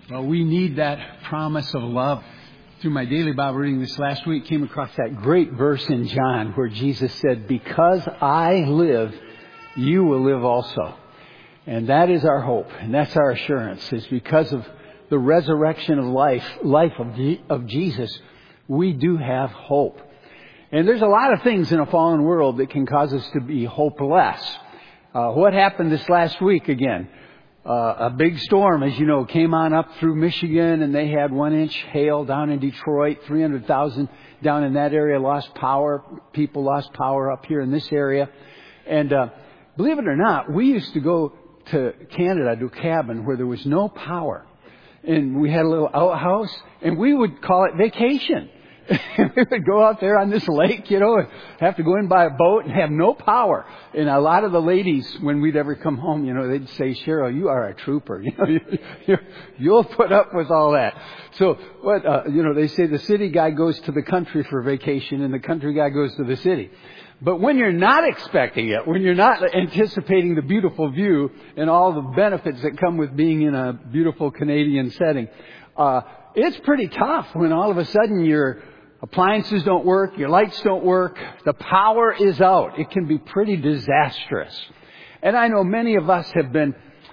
Well, we need that promise of love. Through my daily Bible reading this last week, came across that great verse in John where Jesus said, "Because I live, you will live also." And that is our hope, and that's our assurance, is because of the resurrection of life of Jesus, we do have hope. And there's a lot of things in a fallen world that can cause us to be hopeless. What happened this last week again? A big storm, as you know, came on up through Michigan, and they had 1-inch hail down in Detroit. 300,000 down in that area lost power. People lost power up here in this area. And believe it or not, we used to go to Canada to a cabin where there was no power. And we had a little outhouse, and we would call it vacation. We would go out there on this lake, and have to go in by a boat and have no power. And a lot of the ladies, when we'd ever come home, they'd say, "Cheryl, you are a trooper. You'll put up with all that." So they say the city guy goes to the country for vacation and the country guy goes to the city. But when you're not expecting it, when you're not anticipating the beautiful view and all the benefits that come with being in a beautiful Canadian setting, it's pretty tough when all of a sudden your appliances don't work, your lights don't work, the power is out. It can be pretty disastrous. And I know many of us have been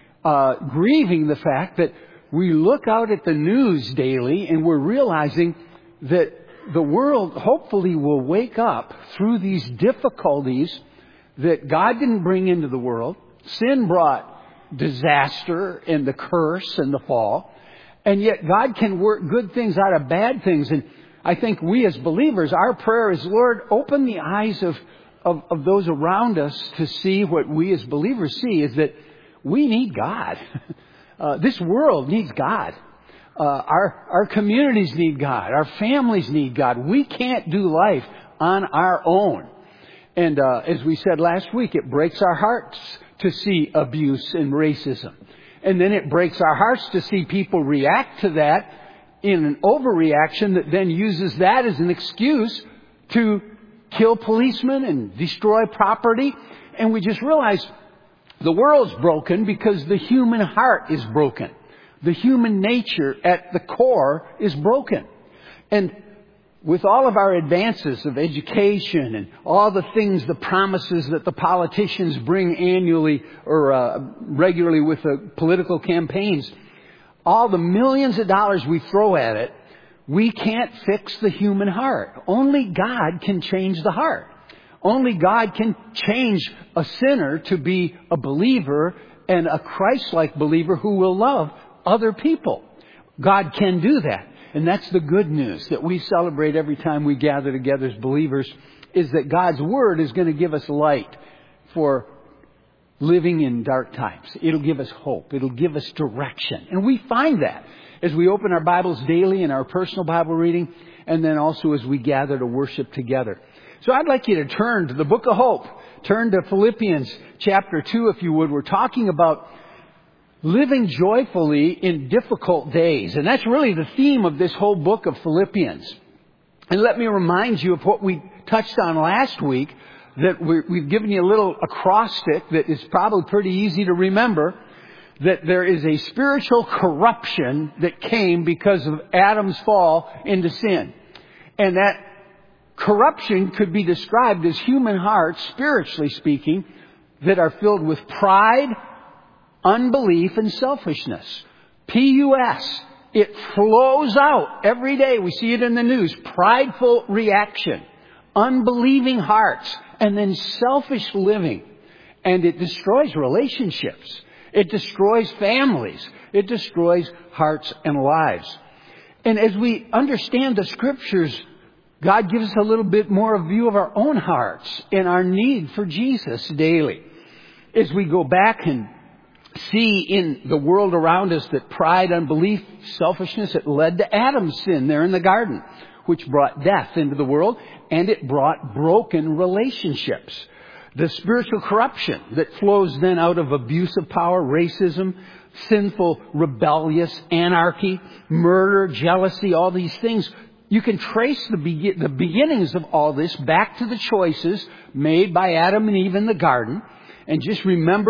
grieving the fact that we look out at the news daily and we're realizing that the world hopefully will wake up through these difficulties that God didn't bring into the world. Sin brought disaster and the curse and the fall. And yet God can work good things out of bad things. And I think we as believers, our prayer is, Lord, open the eyes of those around us to see what we as believers see, is that we need God. This world needs God. Our communities need God. Our families need God. We can't do life on our own. And as we said last week, it breaks our hearts to see abuse and racism. And then it breaks our hearts to see people react to that in an overreaction that then uses that as an excuse to kill policemen and destroy property. And we just realize the world's broken because the human heart is broken. The human nature at the core is broken. And with all of our advances of education and all the things, the promises that the politicians bring annually or regularly with the political campaigns, all the millions of dollars we throw at it, we can't fix the human heart. Only God can change the heart. Only God can change a sinner to be a believer and a Christ-like believer who will love other people. God can do that. And that's the good news that we celebrate every time we gather together as believers, is that God's Word is going to give us light for living in dark times. It'll give us hope. It'll give us direction. And we find that as we open our Bibles daily in our personal Bible reading, and then also as we gather to worship together. So I'd like you to turn to the Book of Hope. Turn to Philippians chapter 2, if you would. We're talking about living joyfully in difficult days. And that's really the theme of this whole book of Philippians. And let me remind you of what we touched on last week, that we've given you a little acrostic that is probably pretty easy to remember, that there is a spiritual corruption that came because of Adam's fall into sin. And that corruption could be described as human hearts, spiritually speaking, that are filled with pride, unbelief, and selfishness. P-U-S. It flows out every day. We see it in the news. Prideful reaction, unbelieving hearts, and then selfish living. And it destroys relationships. It destroys families. It destroys hearts and lives. And as we understand the Scriptures, God gives us a little bit more of a view of our own hearts and our need for Jesus daily. As we go back and see in the world around us that pride, unbelief, selfishness, it led to Adam's sin there in the garden, which brought death into the world, and it brought broken relationships. The spiritual corruption that flows then out of abuse of power, racism, sinful, rebellious anarchy, murder, jealousy, all these things. You can trace the beginnings of all this back to the choices made by Adam and Eve in the garden. And just remember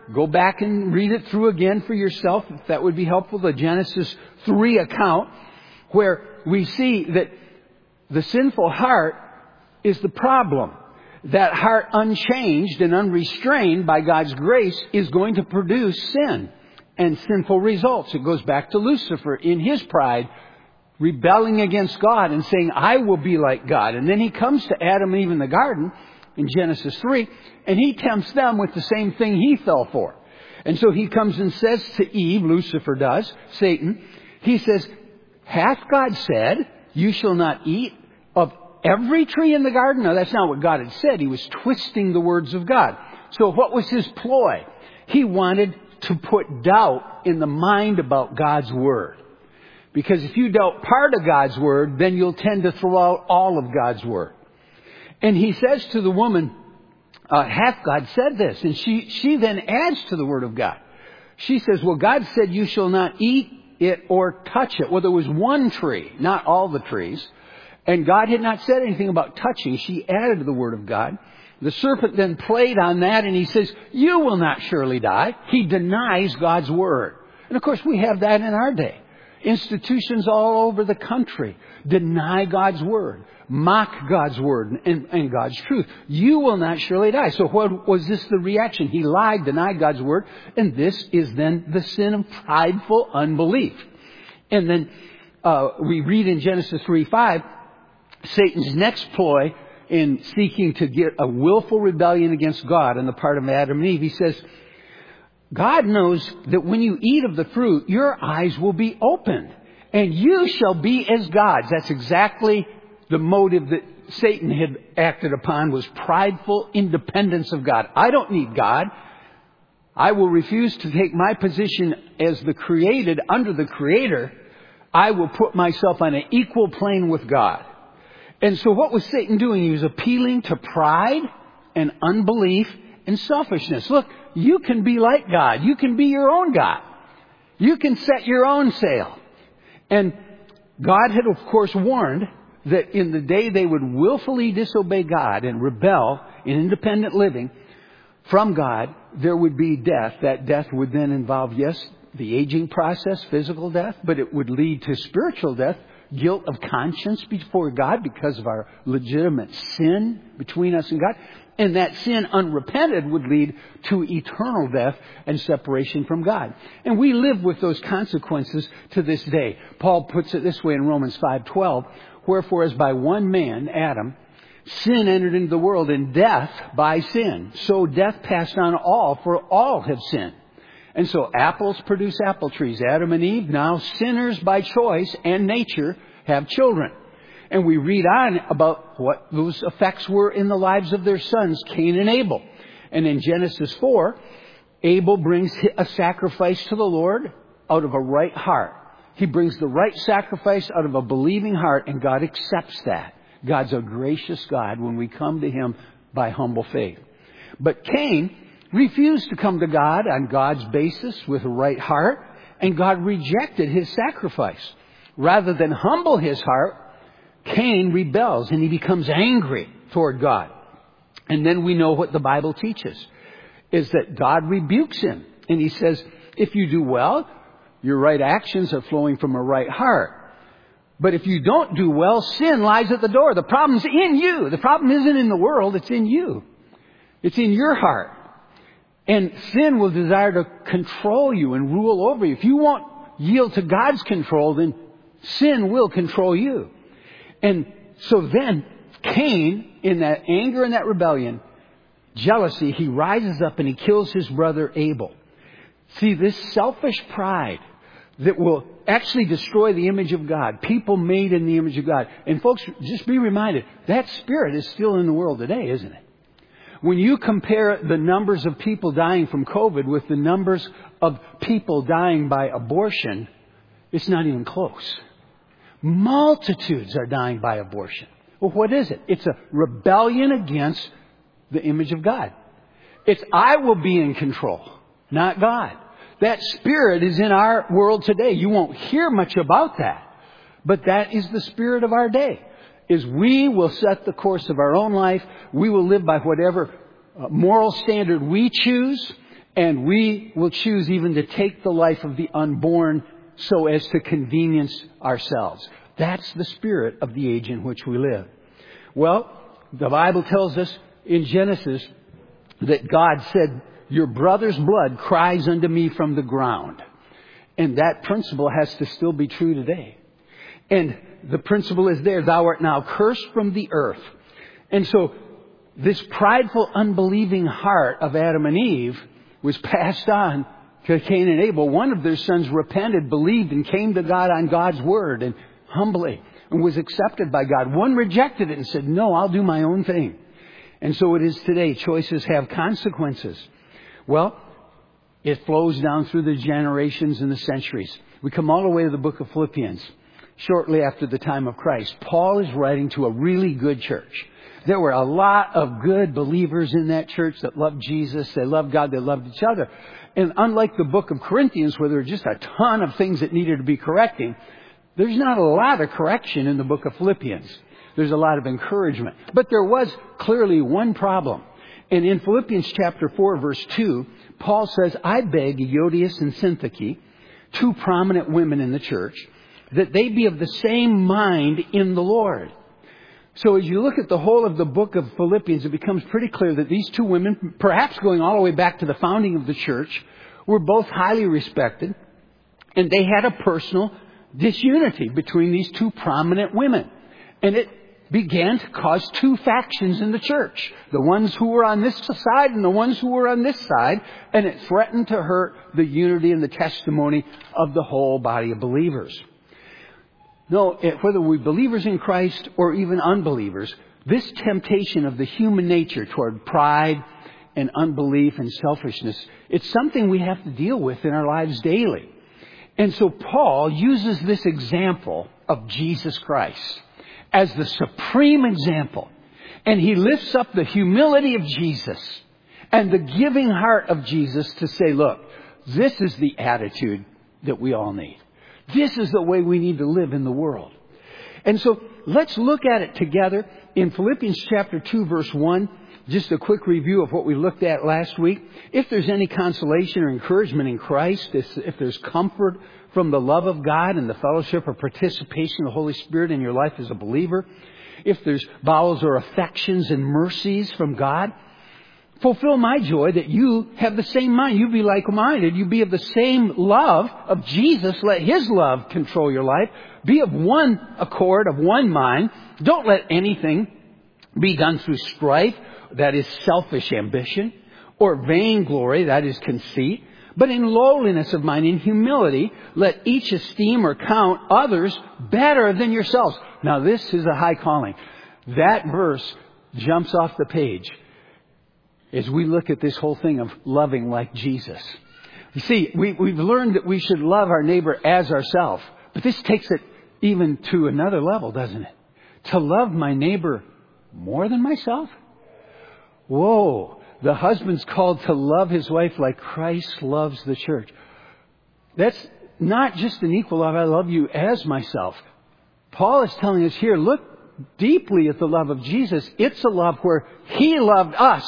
go back and read it through again for yourself, if that would be helpful, the Genesis 3 account, where we see that the sinful heart is the problem. That heart unchanged and unrestrained by God's grace is going to produce sin and sinful results. It goes back to Lucifer in his pride, rebelling against God and saying, I will be like God. And then he comes to Adam and Eve in the garden in Genesis 3, and he tempts them with the same thing he fell for. And so he comes and says to Eve, Lucifer does, Satan, he says, hath God said, you shall not eat of every tree in the garden? Now, that's not what God had said. He was twisting the words of God. So what was his ploy? He wanted to put doubt in the mind about God's word. Because if you doubt part of God's word, then you'll tend to throw out all of God's word. And he says to the woman, hath God said this? And she then adds to the word of God. She says, well, God said you shall not eat it or touch it. Well, there was one tree, not all the trees. And God had not said anything about touching. She added to the word of God. The serpent then played on that, and he says, you will not surely die. He denies God's word. And of course, we have that in our day. Institutions all over the country deny God's word, mock God's word and God's truth. You will not surely die. So what was this the reaction? He lied, denied God's word, and this is then the sin of prideful unbelief. And then we read in Genesis 3:5, Satan's next ploy in seeking to get a willful rebellion against God on the part of Adam and Eve. He says, God knows that when you eat of the fruit, your eyes will be opened, and you shall be as gods. That's exactly the motive that Satan had acted upon, was prideful independence of God. I don't need God. I will refuse to take my position as the created under the Creator. I will put myself on an equal plane with God. And so what was Satan doing? He was appealing to pride and unbelief and selfishness. Look, you can be like God. You can be your own God. You can set your own sail. And God had, of course, warned that in the day they would willfully disobey God and rebel in independent living from God, there would be death. That death would then involve, yes, the aging process, physical death, but it would lead to spiritual death, guilt of conscience before God because of our legitimate sin between us and God. And that sin unrepented would lead to eternal death and separation from God. And we live with those consequences to this day. Paul puts it this way in Romans 5:12, wherefore as by one man, Adam, sin entered into the world, and death by sin. So death passed on all, for all have sinned. And so apples produce apple trees. Adam and Eve, now sinners by choice and nature, have children. And we read on about what those effects were in the lives of their sons, Cain and Abel. And in Genesis 4, Abel brings a sacrifice to the Lord out of a right heart. He brings the right sacrifice out of a believing heart, and God accepts that. God's a gracious God when we come to Him by humble faith. But Cain refused to come to God on God's basis with a right heart, and God rejected his sacrifice. Rather than humble his heart, Cain rebels and he becomes angry toward God. And then we know what the Bible teaches, is that God rebukes him. And He says, if you do well, your right actions are flowing from a right heart. But if you don't do well, sin lies at the door. The problem's in you. The problem isn't in the world, it's in you. It's in your heart. And sin will desire to control you and rule over you. If you won't yield to God's control, then sin will control you. And so then Cain, in that anger and that rebellion, jealousy, he rises up and he kills his brother Abel. See, this selfish pride that will actually destroy the image of God, people made in the image of God. And folks, just be reminded, that spirit is still in the world today, isn't it? When you compare the numbers of people dying from COVID with the numbers of people dying by abortion, it's not even close. Multitudes are dying by abortion. Well, what is it? It's a rebellion against the image of God. It's I will be in control, not God. That spirit is in our world today. You won't hear much about that. But that is the spirit of our day. Is we will set the course of our own life. We will live by whatever moral standard we choose. And we will choose even to take the life of the unborn so as to convenience ourselves. That's the spirit of the age in which we live. Well, the Bible tells us in Genesis that God said, your brother's blood cries unto me from the ground. And that principle has to still be true today. And the principle is there, thou art now cursed from the earth. And so this prideful, unbelieving heart of Adam and Eve was passed on to Cain and Abel. One of their sons repented, believed, and came to God on God's word and humbly and was accepted by God. One rejected it and said, no, I'll do my own thing. And so it is today. Choices have consequences. Well, it flows down through the generations and the centuries. We come all the way to the book of Philippians, shortly after the time of Christ. Paul is writing to a really good church. There were a lot of good believers in that church that loved Jesus, they loved God, they loved each other. And unlike the book of Corinthians, where there were just a ton of things that needed to be correcting, there's not a lot of correction in the book of Philippians. There's a lot of encouragement. But there was clearly one problem. And in Philippians chapter 4, verse 2, Paul says, I beg Euodias and Syntyche, two prominent women in the church, that they be of the same mind in the Lord. So as you look at the whole of the book of Philippians, it becomes pretty clear that these two women, perhaps going all the way back to the founding of the church, were both highly respected. And they had a personal disunity between these two prominent women. And it began to cause two factions in the church. The ones who were on this side and the ones who were on this side. And it threatened to hurt the unity and the testimony of the whole body of believers. No, whether we're believers in Christ or even unbelievers, this temptation of the human nature toward pride and unbelief and selfishness, it's something we have to deal with in our lives daily. And so Paul uses this example of Jesus Christ as the supreme example. And he lifts up the humility of Jesus and the giving heart of Jesus to say, look, this is the attitude that we all need. This is the way we need to live in the world. And so let's look at it together in Philippians chapter 2, verse 1. Just a quick review of what we looked at last week. If there's any consolation or encouragement in Christ, if there's comfort from the love of God and the fellowship or participation of the Holy Spirit in your life as a believer, if there's bowels or affections and mercies from God, fulfill my joy that you have the same mind. You be like-minded. You be of the same love of Jesus. Let His love control your life. Be of one accord, of one mind. Don't let anything be done through strife, that is selfish ambition, or vainglory, that is conceit. But in lowliness of mind, in humility, let each esteem or count others better than yourselves. Now this is a high calling. That verse jumps off the page as we look at this whole thing of loving like Jesus. You see, we've learned that we should love our neighbor as ourselves. But this takes it even to another level, doesn't it? To love my neighbor more than myself? Whoa. The husband's called to love his wife like Christ loves the church. That's not just an equal love. I love you as myself. Paul is telling us here, look deeply at the love of Jesus. It's a love where He loved us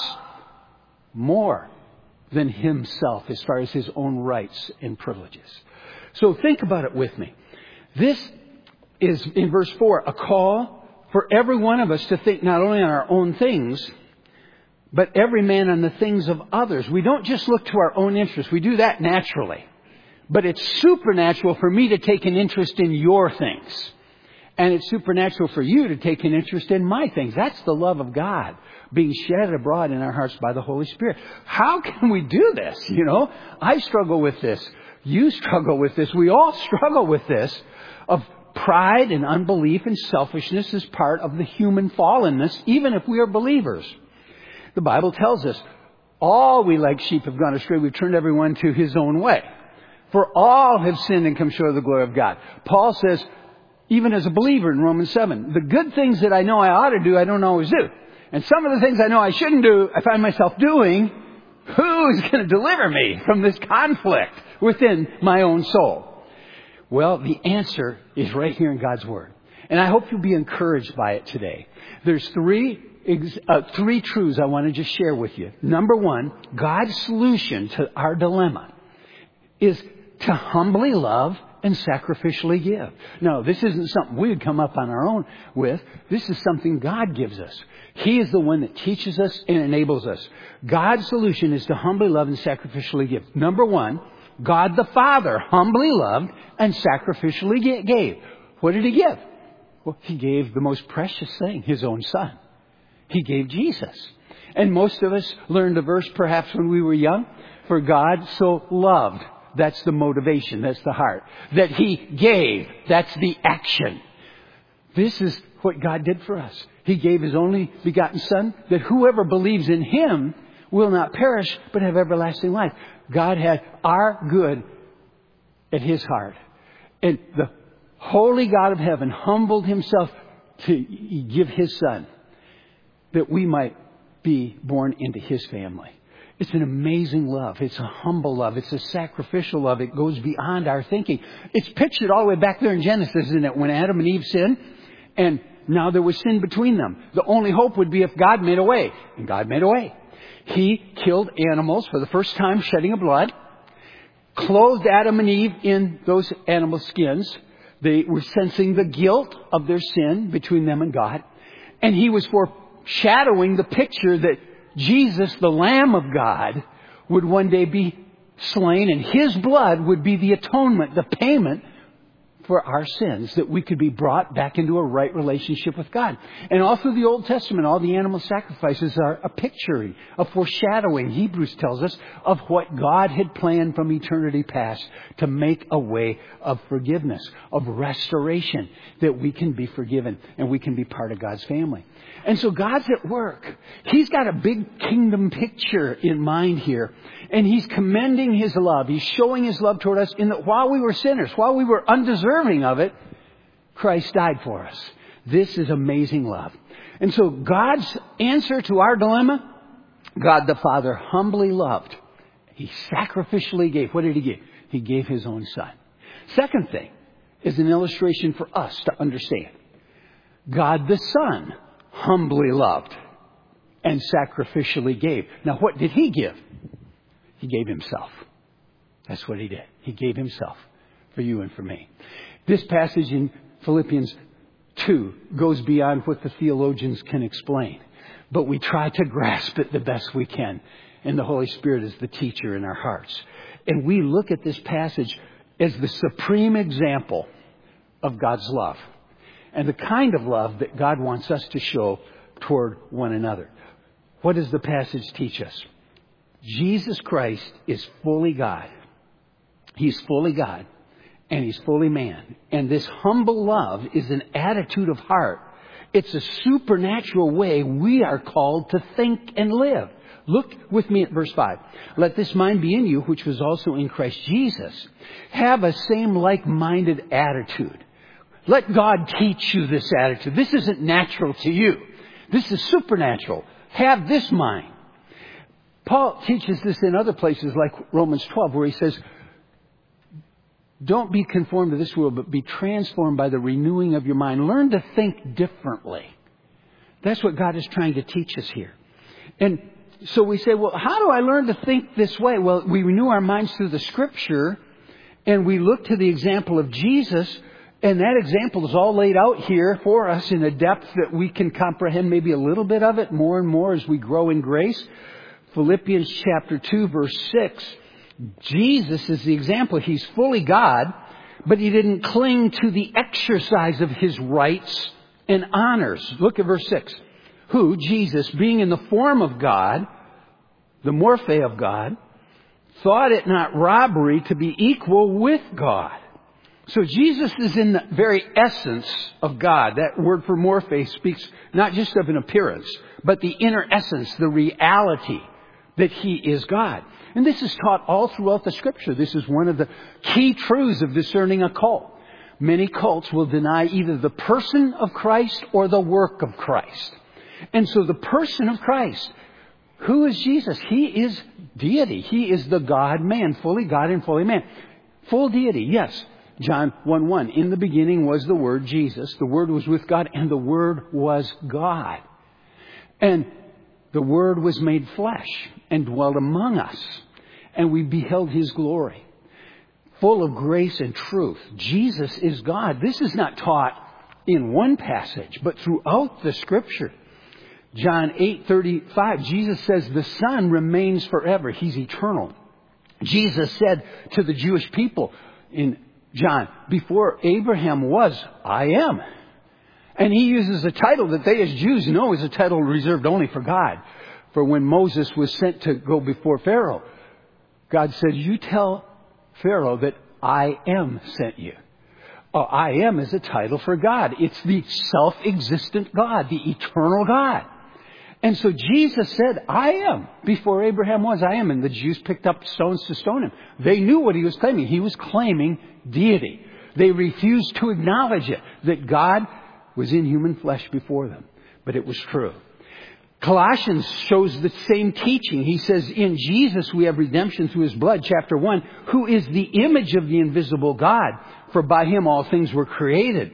more than Himself as far as His own rights and privileges. So think about it with me. This is, in verse 4, a call for every one of us to think not only on our own things, but every man on the things of others. We don't just look to our own interests. We do that naturally. But it's supernatural for me to take an interest in your things. And it's supernatural for you to take an interest in my things. That's the love of God being shed abroad in our hearts by the Holy Spirit. How can we do this? You know, I struggle with this. You struggle with this. We all struggle with this of pride and unbelief and selfishness is part of the human fallenness, even if we are believers. The Bible tells us, all we like sheep have gone astray. We've turned everyone to his own way. For all have sinned and come short of the glory of God. Paul says, even as a believer in Romans 7, the good things that I know I ought to do, I don't always do. And some of the things I know I shouldn't do, I find myself doing. Who is going to deliver me from this conflict within my own soul? Well, the answer is right here in God's Word. And I hope you'll be encouraged by it today. There's 3 three truths I want to just share with you. Number one, God's solution to our dilemma is to humbly love and sacrificially give. No, this isn't something we would come up on our own with. This is something God gives us. He is the one that teaches us and enables us. God's solution is to humbly love and sacrificially give. Number one, God the Father humbly loved and sacrificially gave. What did He give? Well, He gave the most precious thing, His own Son. He gave Jesus. And most of us learned the verse perhaps when we were young. For God so loved. That's the motivation. That's the heart. That He gave. That's the action. This is what God did for us. He gave His only begotten Son, that whoever believes in Him will not perish but have everlasting life. God had our good at His heart. And the holy God of heaven humbled Himself to give His Son that we might be born into His family. It's an amazing love. It's a humble love. It's a sacrificial love. It goes beyond our thinking. It's pictured all the way back there in Genesis, isn't it? When Adam and Eve sinned, and now there was sin between them. The only hope would be if God made a way. And God made a way. He killed animals for the first time, shedding of blood, clothed Adam and Eve in those animal skins. They were sensing the guilt of their sin between them and God. And He was foreshadowing the picture that Jesus, the Lamb of God, would one day be slain, and His blood would be the atonement, the payment for our sins, that we could be brought back into a right relationship with God. And all through the Old Testament, all the animal sacrifices are a picturing, a foreshadowing, Hebrews tells us, of what God had planned from eternity past to make a way of forgiveness, of restoration, that we can be forgiven and we can be part of God's family. And so God's at work. He's got a big kingdom picture in mind here. And He's commending His love. He's showing His love toward us in that while we were sinners, while we were undeserving of it, Christ died for us. This is amazing love. And so God's answer to our dilemma, God the Father humbly loved. He sacrificially gave. What did He give? He gave His own Son. Second thing is an illustration for us to understand. God the Son humbly loved and sacrificially gave. Now, what did He give? He gave Himself. That's what He did. He gave Himself for you and for me. This passage in Philippians 2 goes beyond what the theologians can explain. But we try to grasp it the best we can. And the Holy Spirit is the teacher in our hearts. And we look at this passage as the supreme example of God's love. And the kind of love that God wants us to show toward one another. What does the passage teach us? Jesus Christ is fully God. He's fully God. And He's fully man. And this humble love is an attitude of heart. It's a supernatural way we are called to think and live. Look with me at verse 5. Let this mind be in you, which was also in Christ Jesus. Have a same like-minded attitude. Let God teach you this attitude. This isn't natural to you. This is supernatural. Have this mind. Paul teaches this in other places like Romans 12, where he says, don't be conformed to this world, but be transformed by the renewing of your mind. Learn to think differently. That's what God is trying to teach us here. And so we say, well, how do I learn to think this way? Well, we renew our minds through the Scripture, and we look to the example of Jesus. And that example is all laid out here for us in a depth that we can comprehend maybe a little bit of it more and more as we grow in grace. Philippians chapter 2, verse 6. Jesus is the example. He's fully God, but He didn't cling to the exercise of His rights and honors. Look at verse 6. Who, Jesus, being in the form of God, the morphe of God, thought it not robbery to be equal with God. So Jesus is in the very essence of God. That word for morphe speaks not just of an appearance, but the inner essence, the reality that He is God. And this is taught all throughout the Scripture. This is one of the key truths of discerning a cult. Many cults will deny either the person of Christ or the work of Christ. And so the person of Christ, who is Jesus? He is deity. He is the God-man, fully God and fully man. Full deity, yes. John 1:1, in the beginning was the Word, Jesus. The Word was with God, and the Word was God. And the Word was made flesh and dwelt among us. And we beheld His glory, full of grace and truth. Jesus is God. This is not taught in one passage, but throughout the Scripture. John 8:35, Jesus says the Son remains forever. He's eternal. Jesus said to the Jewish people in John, before Abraham was, I am. And He uses a title that they as Jews know is a title reserved only for God. For when Moses was sent to go before Pharaoh, God said, you tell Pharaoh that I am sent you. I am is a title for God. It's the self-existent God, the eternal God. And so Jesus said, I am. Before Abraham was, I am. And the Jews picked up stones to stone Him. They knew what He was claiming. He was claiming deity. They refused to acknowledge it, that God was in human flesh before them. But it was true. Colossians shows the same teaching. He says, in Jesus we have redemption through His blood, chapter 1, who is the image of the invisible God. For by Him all things were created.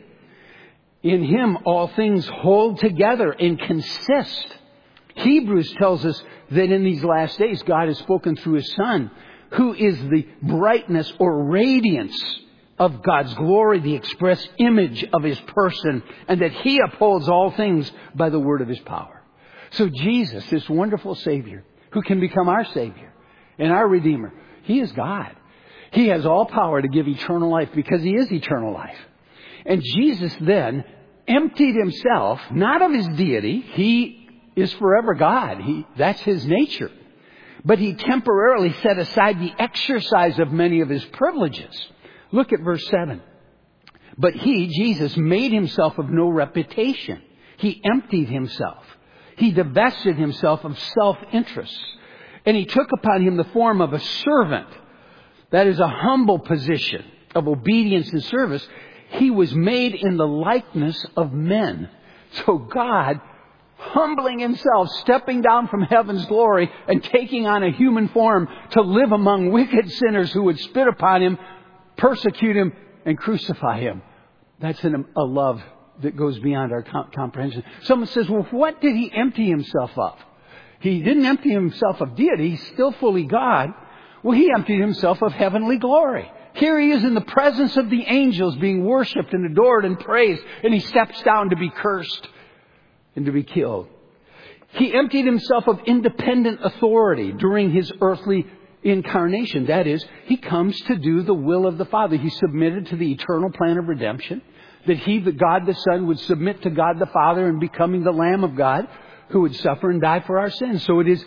In Him all things hold together and consist. Hebrews tells us that in these last days God has spoken through His Son, who is the brightness or radiance of God's glory, the express image of His person, and that He upholds all things by the word of His power. So Jesus, this wonderful Savior, who can become our Savior and our Redeemer, He is God. He has all power to give eternal life because He is eternal life. And Jesus then emptied Himself, not of His deity. He is forever God. That's His nature. But He temporarily set aside the exercise of many of His privileges. Look at verse 7. But He, Jesus, made Himself of no reputation. He emptied Himself. He divested Himself of self-interest. And He took upon Him the form of a servant. That is a humble position of obedience and service. He was made in the likeness of men. So God, humbling Himself, stepping down from heaven's glory and taking on a human form to live among wicked sinners who would spit upon Him, persecute Him, and crucify Him. That's a love that goes beyond our comprehension. Someone says, well, what did He empty Himself of? He didn't empty Himself of deity. He's still fully God. Well, He emptied Himself of heavenly glory. Here He is in the presence of the angels being worshipped and adored and praised. And He steps down to be cursed and to be killed. He emptied Himself of independent authority during His earthly incarnation. That is, He comes to do the will of the Father. He submitted to the eternal plan of redemption. That He, the God the Son, would submit to God the Father in becoming the Lamb of God who would suffer and die for our sins. So it is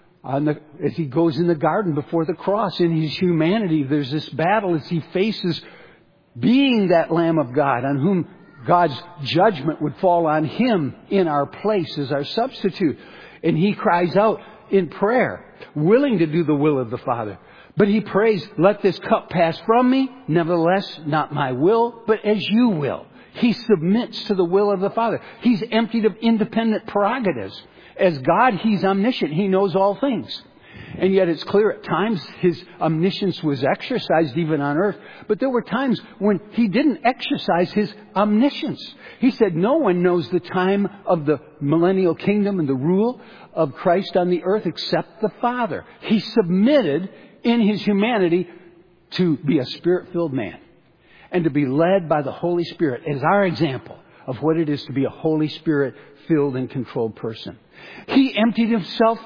as He goes in the garden before the cross in His humanity, there's this battle as He faces being that Lamb of God on whom God's judgment would fall on Him in our place as our substitute. And He cries out in prayer, willing to do the will of the Father. But He prays, let this cup pass from me. Nevertheless, not my will, but as you will. He submits to the will of the Father. He's emptied of independent prerogatives. As God, He's omniscient. He knows all things. And yet it's clear at times His omniscience was exercised even on earth. But there were times when He didn't exercise His omniscience. He said no one knows the time of the millennial kingdom and the rule of Christ on the earth except the Father. He submitted in His humanity to be a Spirit-filled man and to be led by the Holy Spirit as our example of what it is to be a Holy Spirit-filled and controlled person. He emptied Himself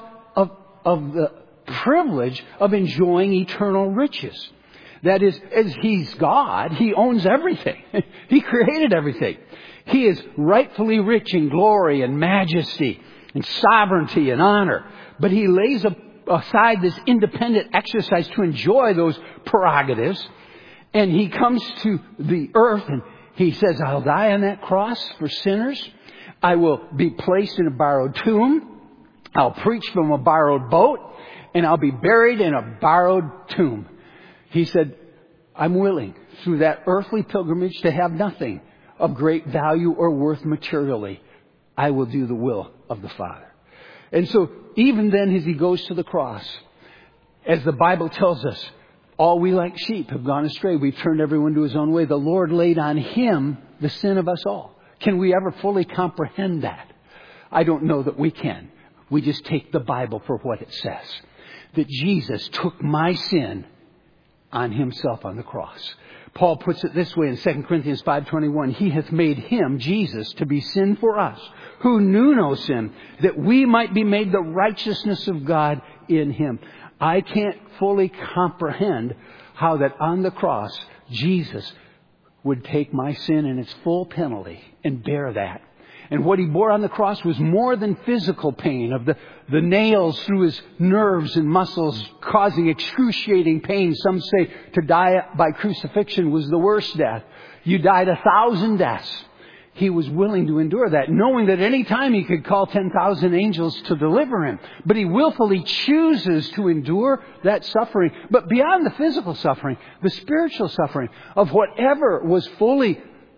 of the privilege of enjoying eternal riches. That is, as He's God, He owns everything. He created everything. He is rightfully rich in glory and majesty and sovereignty and honor. But He lays aside this independent exercise to enjoy those prerogatives. And He comes to the earth and He says, I'll die on that cross for sinners. I will be placed in a borrowed tomb. I'll preach from a borrowed boat. And I'll be buried in a borrowed tomb. He said, I'm willing through that earthly pilgrimage to have nothing of great value or worth materially. I will do the will of the Father. And so even then as He goes to the cross, as the Bible tells us, all we like sheep have gone astray. We've turned everyone to his own way. The Lord laid on Him the sin of us all. Can we ever fully comprehend that? I don't know that we can. We just take the Bible for what it says. That Jesus took my sin on himself on the cross. Paul puts it this way in 2 Corinthians 5:21. He hath made him, Jesus, to be sin for us, who knew no sin, that we might be made the righteousness of God in him. I can't fully comprehend how that on the cross, Jesus would take my sin and its full penalty and bear that. And what he bore on the cross was more than physical pain of the nails through his nerves and muscles causing excruciating pain. Some say to die by crucifixion was the worst death. You died 1,000 deaths. He was willing to endure that, knowing that any time he could call 10,000 angels to deliver him. But he willfully chooses to endure that suffering. But beyond the physical suffering, the spiritual suffering of whatever was fully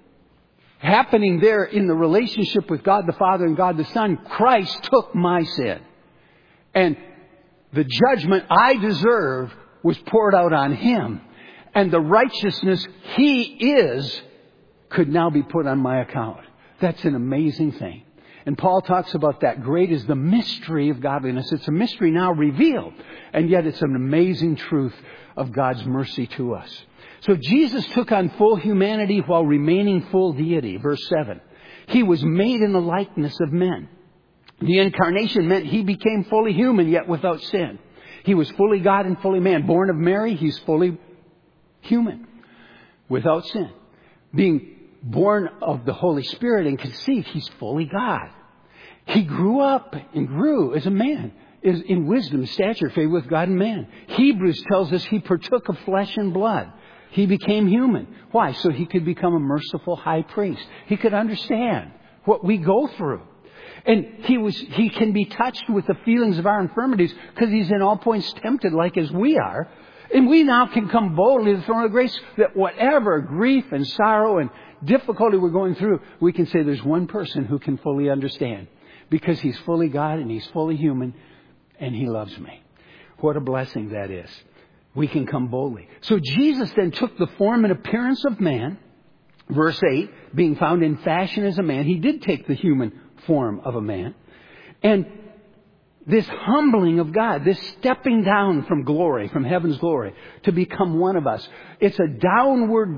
happening there in the relationship with God the Father and God the Son, Christ took my sin. And the judgment I deserve was poured out on him. And the righteousness he is could now be put on my account. That's an amazing thing. And Paul talks about that. Great is the mystery of godliness. It's a mystery now revealed. And yet it's an amazing truth of God's mercy to us. So Jesus took on full humanity while remaining full deity. Verse 7. He was made in the likeness of men. The incarnation meant he became fully human yet without sin. He was fully God and fully man. Born of Mary, he's fully human without sin. Being born of the Holy Spirit and conceived, he's fully God. He grew up and grew as a man, is in wisdom, stature, favor with God and man. Hebrews tells us he partook of flesh and blood. He became human. Why? So he could become a merciful high priest. He could understand what we go through. And he can be touched with the feelings of our infirmities because he's in all points tempted like as we are. And we now can come boldly to the throne of grace that whatever grief and sorrow and difficulty we're going through, we can say there's one person who can fully understand because he's fully God and he's fully human and he loves me. What a blessing that is. We can come boldly. So Jesus then took the form and appearance of man. Verse 8, being found in fashion as a man. He did take the human form of a man. And this humbling of God, this stepping down from glory, from heaven's glory, to become one of us. It's a downward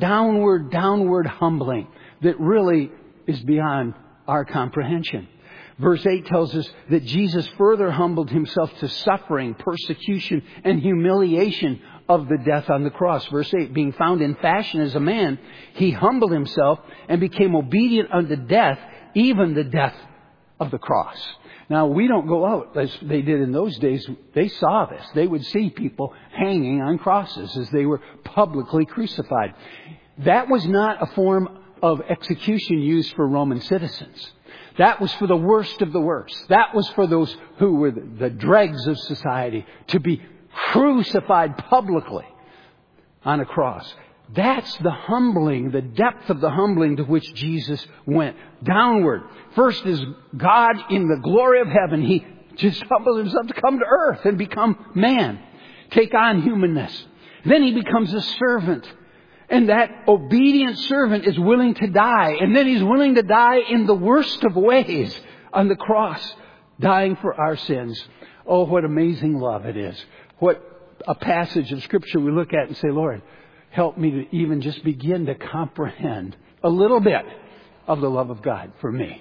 humbling that really is beyond our comprehension. Verse 8 tells us that Jesus further humbled himself to suffering, persecution, and humiliation of the death on the cross. Verse 8, being found in fashion as a man, he humbled himself and became obedient unto death, even the death of the cross. Now, we don't go out as they did in those days. They saw this. They would see people hanging on crosses as they were publicly crucified. That was not a form of execution used for Roman citizens. That was for the worst of the worst. That was for those who were the dregs of society to be crucified publicly on a cross. That's the humbling, the depth of the humbling to which Jesus went. Downward. First is God in the glory of heaven. He just humbled himself to come to earth and become man. Take on humanness. Then he becomes a servant. And that obedient servant is willing to die. And then he's willing to die in the worst of ways on the cross, dying for our sins. Oh, what amazing love it is. What a passage of Scripture we look at and say, Lord, help me to even just begin to comprehend a little bit of the love of God for me.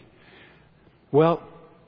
Well,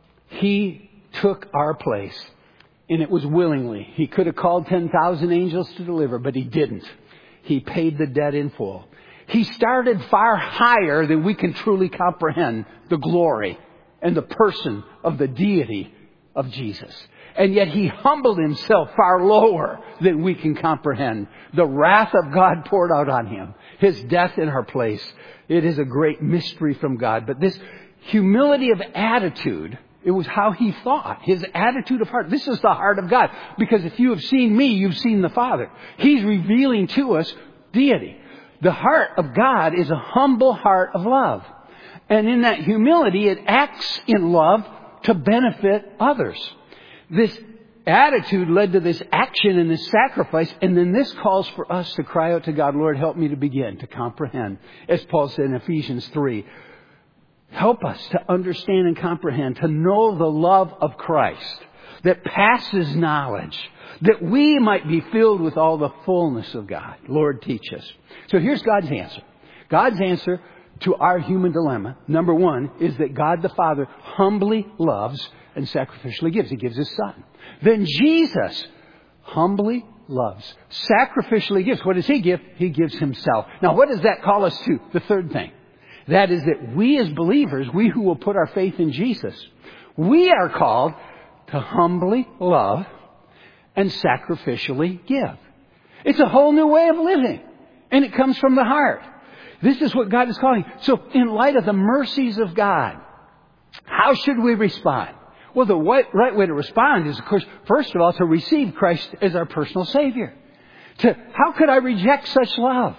he took our place, and it was willingly. He could have called 10,000 angels to deliver, but he didn't. He paid the debt in full. He started far higher than we can truly comprehend the glory and the person of the deity of Jesus. And yet he humbled himself far lower than we can comprehend. The wrath of God poured out on him. His death in our place. It is a great mystery from God. But this humility of attitude, it was how he thought. His attitude of heart. This is the heart of God. Because if you have seen me, you've seen the Father. He's revealing to us deity. The heart of God is a humble heart of love. And in that humility, it acts in love to benefit others. This attitude led to this action and this sacrifice. And then this calls for us to cry out to God, Lord, help me to begin to comprehend. As Paul said in Ephesians 3, Help us to understand and comprehend, to know the love of Christ that passes knowledge, that we might be filled with all the fullness of God. Lord, teach us. So here's God's answer. God's answer to our human dilemma, number one, is that God the Father humbly loves and sacrificially gives. He gives His Son. Then Jesus humbly loves, sacrificially gives. What does He give? He gives Himself. Now, what does that call us to? The third thing. That is that we as believers, we who will put our faith in Jesus, we are called to humbly love and sacrificially give. It's a whole new way of living. And it comes from the heart. This is what God is calling. So in light of the mercies of God, how should we respond? Well, the right way to respond is, of course, first of all, to receive Christ as our personal Savior. How could I reject such love?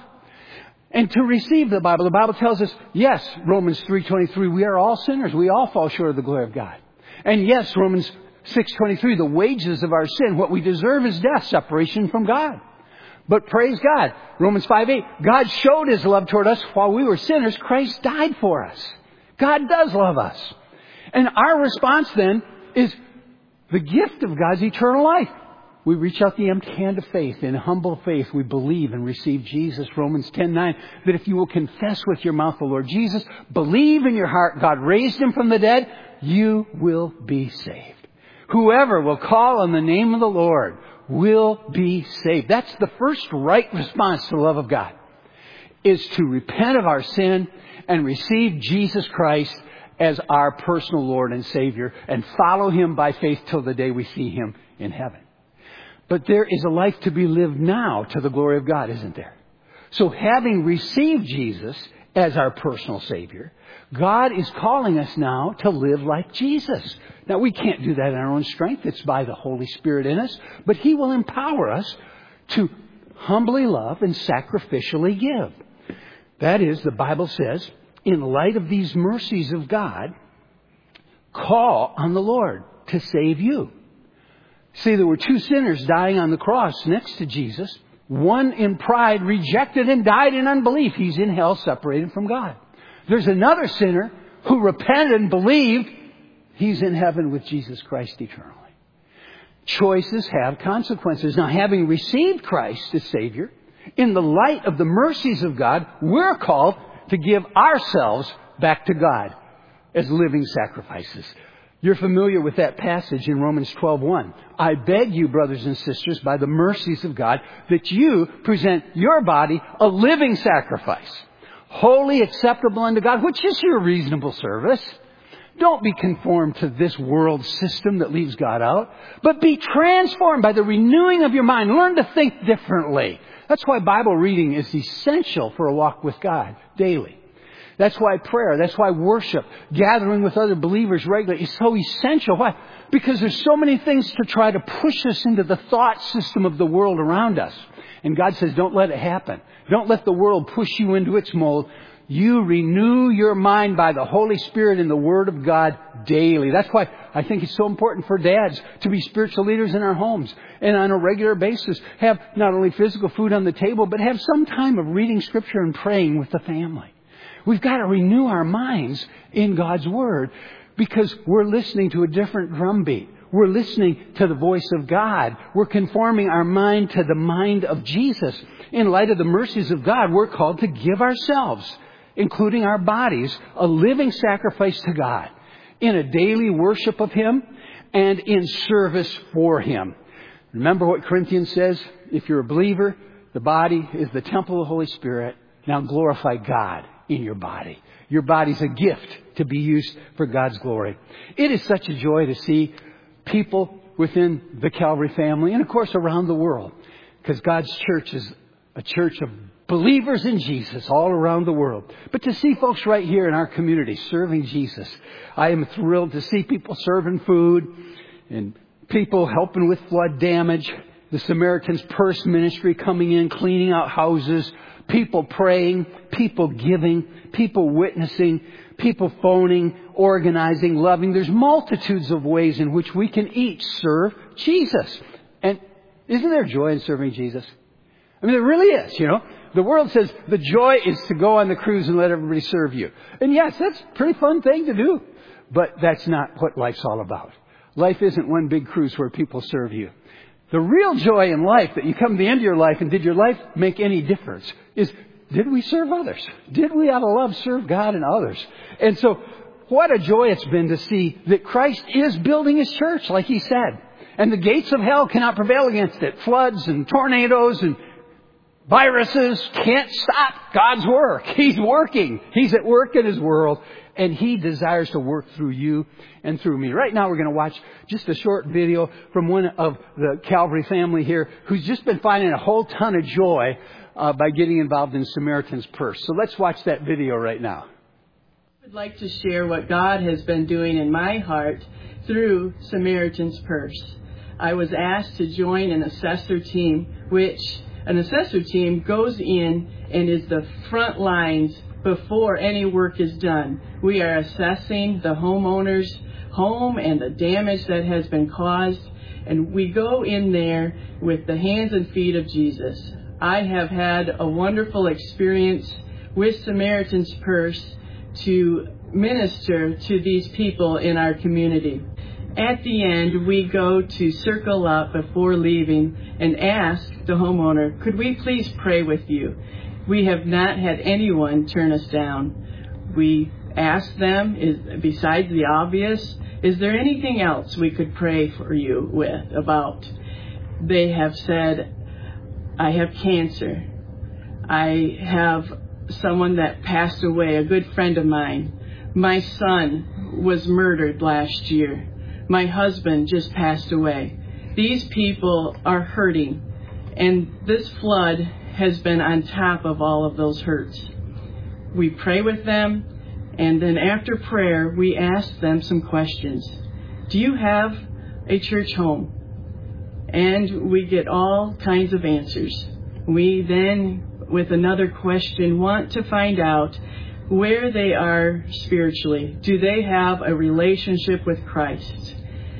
And to receive the Bible tells us, yes, Romans 3:23, we are all sinners. We all fall short of the glory of God. And yes, Romans 6:23, the wages of our sin, what we deserve is death, separation from God. But praise God, Romans 5:8, God showed His love toward us while we were sinners. Christ died for us. God does love us. And our response then is the gift of God's eternal life. We reach out the empty hand of faith. In humble faith, we believe and receive Jesus. Romans 10:9, that if you will confess with your mouth the Lord Jesus, believe in your heart God raised Him from the dead, you will be saved. Whoever will call on the name of the Lord will be saved. That's the first right response to the love of God, is to repent of our sin and receive Jesus Christ as our personal Lord and Savior and follow Him by faith till the day we see Him in heaven. But there is a life to be lived now to the glory of God, isn't there? So having received Jesus as our personal Savior, God is calling us now to live like Jesus. Now, we can't do that in our own strength. It's by the Holy Spirit in us. But He will empower us to humbly love and sacrificially give. That is, the Bible says, in light of these mercies of God, call on the Lord to save you. See, there were two sinners dying on the cross next to Jesus. One in pride rejected and died in unbelief. He's in hell separated from God. There's another sinner who repented and believed. He's in heaven with Jesus Christ eternally. Choices have consequences. Now, having received Christ as Savior, in the light of the mercies of God, we're called to give ourselves back to God as living sacrifices. You're familiar with that passage in Romans 12:1. I beg you, brothers and sisters, by the mercies of God, that you present your body a living sacrifice, wholly acceptable unto God, which is your reasonable service. Don't be conformed to this world system that leaves God out, but be transformed by the renewing of your mind. Learn to think differently. That's why Bible reading is essential for a walk with God daily. That's why prayer, that's why worship, gathering with other believers regularly is so essential. Why? Because there's so many things to try to push us into the thought system of the world around us. And God says, don't let it happen. Don't let the world push you into its mold. You renew your mind by the Holy Spirit in the Word of God daily. That's why I think it's so important for dads to be spiritual leaders in our homes and on a regular basis have not only physical food on the table, but have some time of reading Scripture and praying with the family. We've got to renew our minds in God's Word because we're listening to a different drumbeat. We're listening to the voice of God. We're conforming our mind to the mind of Jesus. In light of the mercies of God, we're called to give ourselves, including our bodies, a living sacrifice to God in a daily worship of Him and in service for Him. Remember what Corinthians says? If you're a believer, the body is the temple of the Holy Spirit. Now glorify God in your body. Your body's a gift to be used for God's glory. It is such a joy to see people within the Calvary family and, of course, around the world, because God's church is a church of believers in Jesus all around the world. But to see folks right here in our community serving Jesus, I am thrilled to see people serving food and people helping with flood damage, the Samaritan's Purse ministry coming in, cleaning out houses, people praying, people giving, people witnessing, people phoning, organizing, loving. There's multitudes of ways in which we can each serve Jesus. And isn't there joy in serving Jesus? I mean, there really is, you know. The world says the joy is to go on the cruise and let everybody serve you. And yes, that's a pretty fun thing to do. But that's not what life's all about. Life isn't one big cruise where people serve you. The real joy in life, that you come to the end of your life and did your life make any difference, is did we serve others? Did we out of love serve God and others? And so what a joy it's been to see that Christ is building His church, like He said. And the gates of hell cannot prevail against it. Floods and tornadoes and viruses can't stop God's work. He's working. He's at work in His world. And He desires to work through you and through me. Right now we're going to watch just a short video from one of the Calvary family here who's just been finding a whole ton of joy by getting involved in Samaritan's Purse. So let's watch that video right now. I would like to share what God has been doing in my heart through Samaritan's Purse. I was asked to join an assessor team, which an assessor team goes in and is the front lines before any work is done. We are assessing the homeowner's home and the damage that has been caused, and we go in there with the hands and feet of Jesus. I have had a wonderful experience with Samaritan's Purse to minister to these people in our community. At the end, we go to circle up before leaving and ask the homeowner, could we please pray with you? We have not had anyone turn us down. We ask them, besides the obvious, is there anything else we could pray for you about? They have said, I have cancer. I have someone that passed away, a good friend of mine. My son was murdered last year. My husband just passed away. These people are hurting, and this flood has been on top of all of those hurts. We pray with them, and then after prayer, we ask them some questions. Do you have a church home? And we get all kinds of answers. We then, with another question, want to find out where they are spiritually. Do they have a relationship with Christ?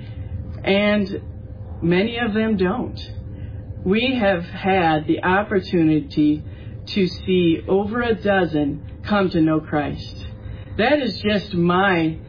And many of them don't. We have had the opportunity to see over a dozen come to know Christ. That is just my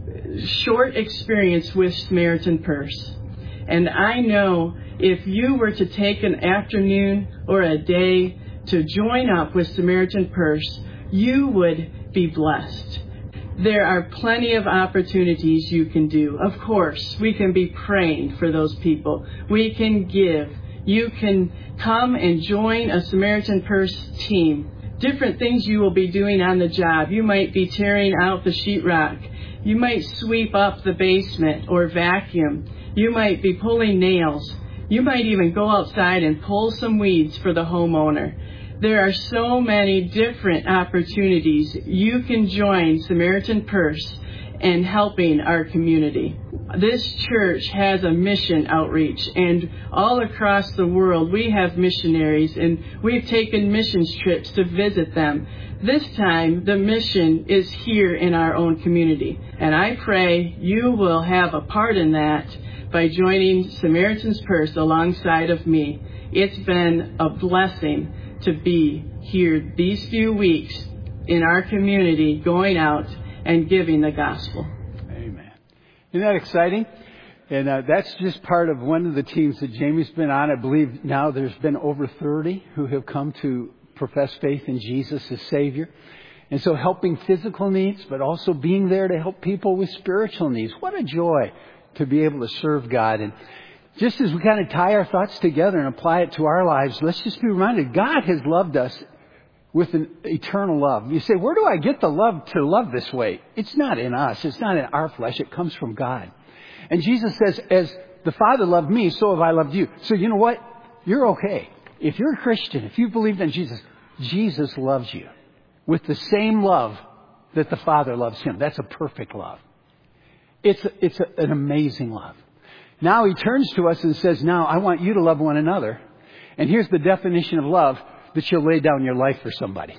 short experience with Samaritan Purse. And I know if you were to take an afternoon or a day to join up with Samaritan Purse, you would be blessed. There are plenty of opportunities you can do. Of course, we can be praying for those people. We can give. You can come and join a Samaritan Purse team. Different things you will be doing on the job. You might be tearing out the sheetrock. You might sweep up the basement or vacuum. You might be pulling nails. You might even go outside and pull some weeds for the homeowner. There are so many different opportunities you can join Samaritan Purse and helping our community. This church has a mission outreach, and all across the world we have missionaries, and we've taken missions trips to visit them. This time the mission is here in our own community, and I pray you will have a part in that by joining Samaritan's Purse alongside of me. It's been a blessing to be here these few weeks in our community, going out and giving the gospel. Amen. Isn't that exciting? And that's just part of one of the teams that Jamie's been on. I believe now there's been over 30 who have come to profess faith in Jesus as Savior. And so helping physical needs, but also being there to help people with spiritual needs. What a joy to be able to serve God. And just as we kind of tie our thoughts together and apply it to our lives, let's just be reminded God has loved us with an eternal love. You say, where do I get the love to love this way? It's not in us. It's not in our flesh. It comes from God. And Jesus says, as the Father loved me, so have I loved you. So you know what? You're okay. If you're a Christian, if you believe in Jesus, Jesus loves you with the same love that the Father loves him. That's a perfect love. It's an amazing love. Now he turns to us and says, now I want you to love one another. And here's the definition of love, that you'll lay down your life for somebody.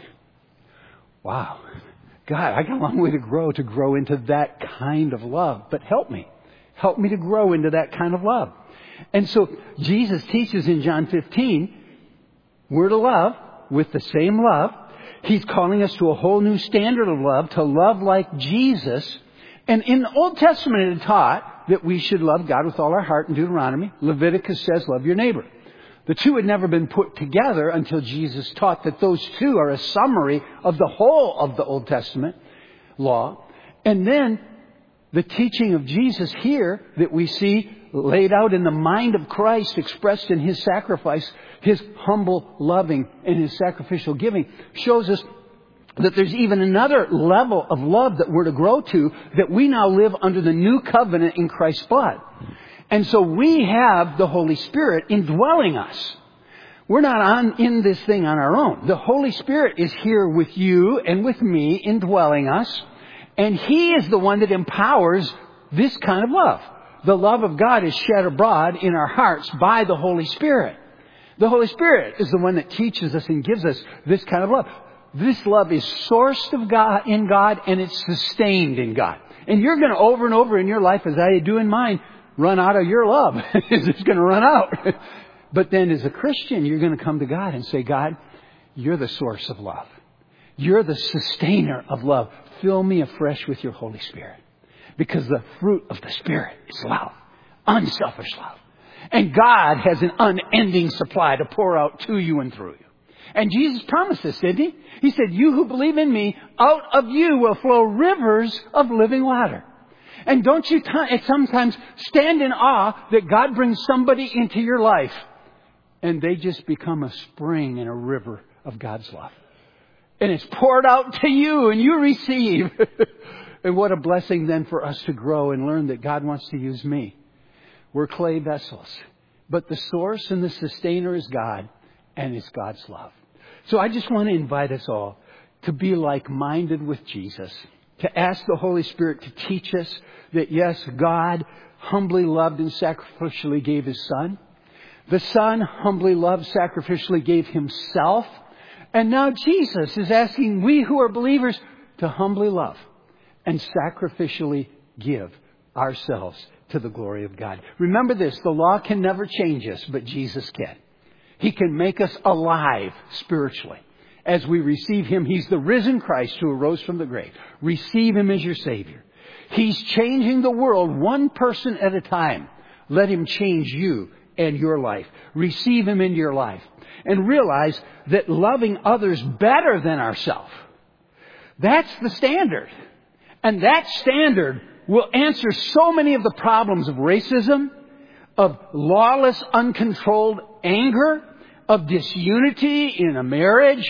Wow. God, I got a long way to grow into that kind of love. But help me. Help me to grow into that kind of love. And so Jesus teaches in John 15, we're to love with the same love. He's calling us to a whole new standard of love, to love like Jesus. And in the Old Testament, it taught that we should love God with all our heart in Deuteronomy. Leviticus says, love your neighbor. The two had never been put together until Jesus taught that those two are a summary of the whole of the Old Testament law. And then the teaching of Jesus here that we see laid out in the mind of Christ, expressed in His sacrifice, His humble loving and His sacrificial giving, shows us that there's even another level of love that we're to grow to, that we now live under the new covenant in Christ's blood. And so we have the Holy Spirit indwelling us. We're not in this thing on our own. The Holy Spirit is here with you and with me, indwelling us. And He is the one that empowers this kind of love. The love of God is shed abroad in our hearts by the Holy Spirit. The Holy Spirit is the one that teaches us and gives us this kind of love. This love is sourced of God, in God, and it's sustained in God. And you're going to over and over in your life, as I do in mine, run out of your love. It's just going to run out. But then as a Christian, you're going to come to God and say, God, you're the source of love. You're the sustainer of love. Fill me afresh with your Holy Spirit. Because the fruit of the Spirit is love. Unselfish love. And God has an unending supply to pour out to you and through you. And Jesus promised this, didn't He? He said, you who believe in me, out of you will flow rivers of living water. And don't you sometimes stand in awe that God brings somebody into your life and they just become a spring and a river of God's love. And it's poured out to you and you receive. And what a blessing then for us to grow and learn that God wants to use me. We're clay vessels. But the source and the sustainer is God, and it's God's love. So I just want to invite us all to be like-minded with Jesus. To ask the Holy Spirit to teach us that, yes, God humbly loved and sacrificially gave His Son. The Son humbly loved, sacrificially gave Himself. And now Jesus is asking we who are believers to humbly love and sacrificially give ourselves to the glory of God. Remember this, the law can never change us, but Jesus can. He can make us alive spiritually. As we receive Him, He's the risen Christ who arose from the grave. Receive Him as your Savior. He's changing the world one person at a time. Let Him change you and your life. Receive Him into your life. And realize that loving others better than ourselves, that's the standard. And that standard will answer so many of the problems of racism, of lawless, uncontrolled anger, of disunity in a marriage,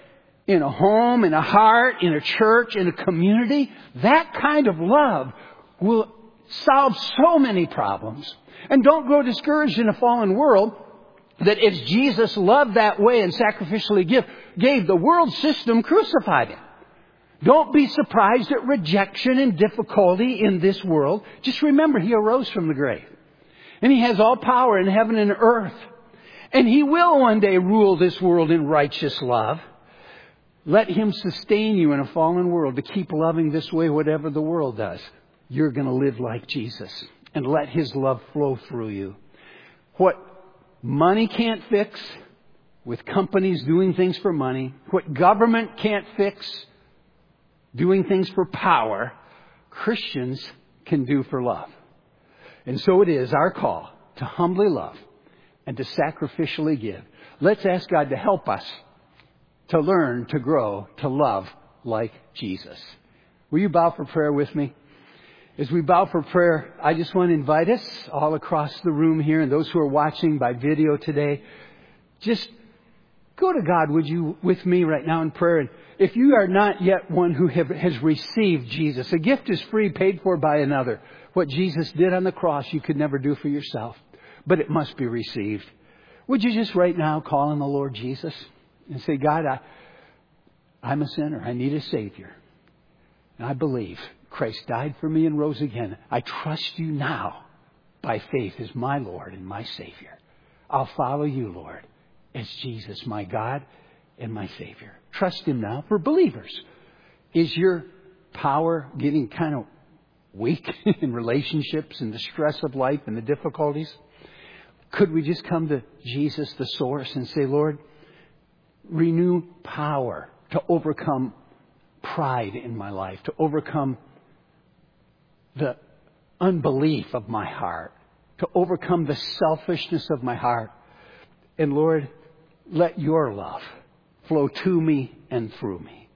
in a home, in a heart, in a church, in a community. That kind of love will solve so many problems. And don't grow discouraged in a fallen world that as Jesus loved that way and sacrificially gave, the world system crucified Him. Don't be surprised at rejection and difficulty in this world. Just remember, He arose from the grave. And He has all power in heaven and earth. And He will one day rule this world in righteous love. Let Him sustain you in a fallen world to keep loving this way, whatever the world does. You're going to live like Jesus and let His love flow through you. What money can't fix, with companies doing things for money, what government can't fix, doing things for power, Christians can do for love. And so it is our call to humbly love and to sacrificially give. Let's ask God to help us to learn, to grow, to love like Jesus. Will you bow for prayer with me? As we bow for prayer, I just want to invite us all across the room here and those who are watching by video today, just go to God, would you, with me right now in prayer. And if you are not yet one who has received Jesus, a gift is free, paid for by another. What Jesus did on the cross, you could never do for yourself, but it must be received. Would you just right now call on the Lord Jesus and say, God, I'm a sinner. I need a Savior. And I believe Christ died for me and rose again. I trust you now by faith as my Lord and my Savior. I'll follow you, Lord, as Jesus, my God and my Savior. Trust Him now. For believers, is your power getting kind of weak in relationships and the stress of life and the difficulties? Could we just come to Jesus, the source, and say, Lord, renew power to overcome pride in my life, to overcome the unbelief of my heart, to overcome the selfishness of my heart. And Lord, let your love flow to me and through me.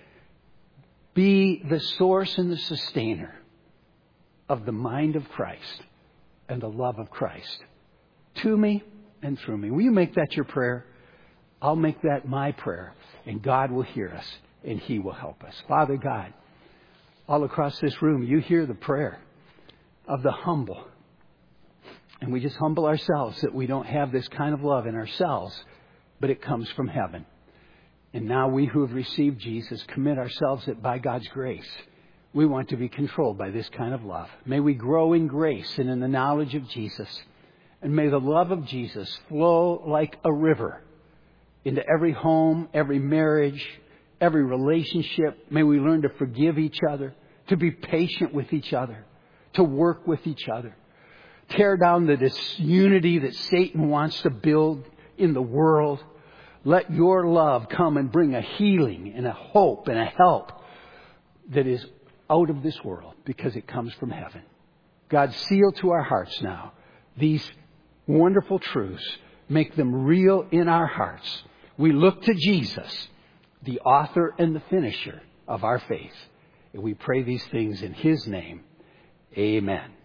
Be the source and the sustainer of the mind of Christ and the love of Christ to me and through me. Will you make that your prayer? I'll make that my prayer, and God will hear us, and He will help us. Father God, all across this room, you hear the prayer of the humble. And we just humble ourselves that we don't have this kind of love in ourselves, but it comes from heaven. And now we who have received Jesus commit ourselves that by God's grace, we want to be controlled by this kind of love. May we grow in grace and in the knowledge of Jesus. And may the love of Jesus flow like a river into every home, every marriage, every relationship. May we learn to forgive each other, to be patient with each other, to work with each other. Tear down the disunity that Satan wants to build in the world. Let your love come and bring a healing and a hope and a help that is out of this world because it comes from heaven. God, seal to our hearts now these wonderful truths. Make them real in our hearts. We look to Jesus, the author and the finisher of our faith. And we pray these things in His name. Amen.